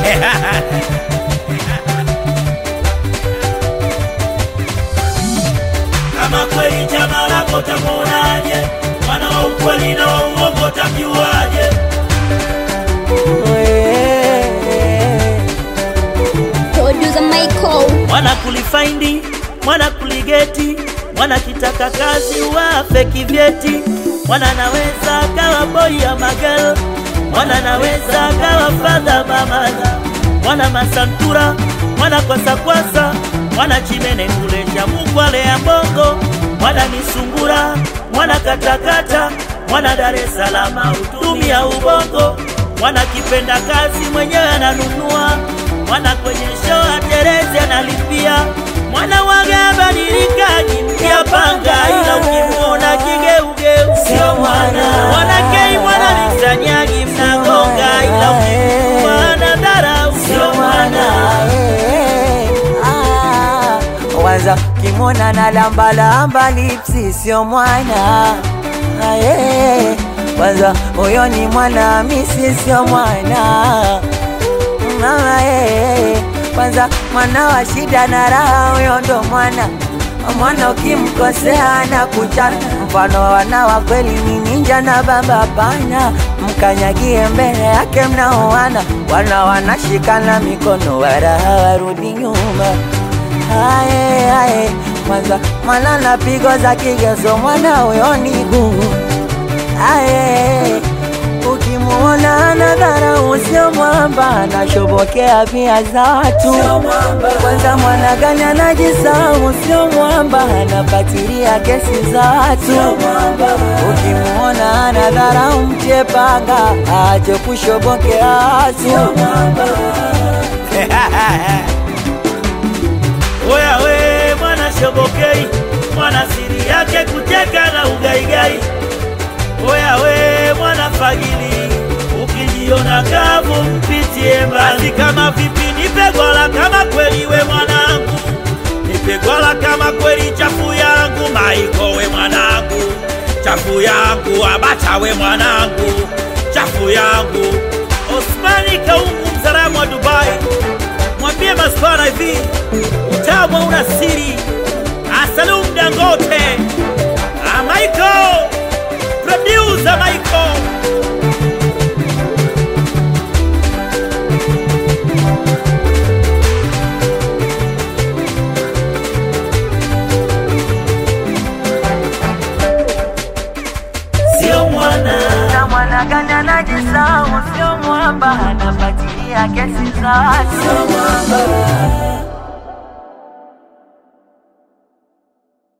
Kama kweli chama lako tamuonaje? Mwana wa ukweli na wa uongo tamjuaje? Producer Michael. Mwana kulifaindi, mwana kuligeti, mwana kitaka kazi wafe kivyeti. Mwana naweza kawa boy ya magel, mwana naweza kawa father mamala. Mwana masantura, mwana kwasa kwasa, mwana chimene kulesha mukwale ya mbongo. Mwana nisungura, mwana katakata, mwana Dar es Salaam utumia ubongo. Mwana kipenda kazi mwenyewe ananunua, mwana kwenye show aterezi analipia. Mwana waga badilikaji mpia panga, ila ukimuona kigeugeu sio mwana. Mwana kei mwana lisanyagi mnagonga, ila ukimuona dharau sio mwana. Waza kimona na lamba lamba lipsi sio mwana. Waza huyo ni mwana misi sio mwana. Kwanza mwana wa shida na raha huyo ndo mwana. Mwana ukimkosea na kuchana. Mfano wana wa kweli ni ninja na baba pana. Mkanyagie mbele yake mnaoana. Wana wanashikana mikono wala hawarudi nyuma. Kwanza mwana na pigo za kigezo mwana huyo ni gumu. Ukimuona na dharau sio mwamba, anashobokea pia za watu. Kwanza mwana gani anajisahau sio mwamba, anapatilia kesi za watu. Ukimuona na dharau mchepanga, ache kushobokea watu. Oya we mwana shobokei, mwana siri yake kucheka na ugaigai. Oya we mwana fagili, ukijiona kavu mpitie mbali. Kama vipi nipe gwala kama kweli we mwanangu, nipe gwala kama kweli chafu yangu. Maiko we mwanangu, chafu yangu. Abacha we mwanangu, chafu yangu. Osmani Kaungu mzaramu wa Dubai, mwambie maspana hivi utamu una siri. Asalum Dangote, Michael, producer Michael. Sio mwana. Na mwana gani anajisahau sio mwamba, anapatilia kesi za watu. Sio mwamba.